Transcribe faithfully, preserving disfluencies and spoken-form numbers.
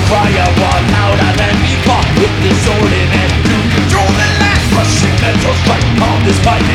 cry out one louder than before. With the sword in hand to control the land, crushing mental strike on this fight.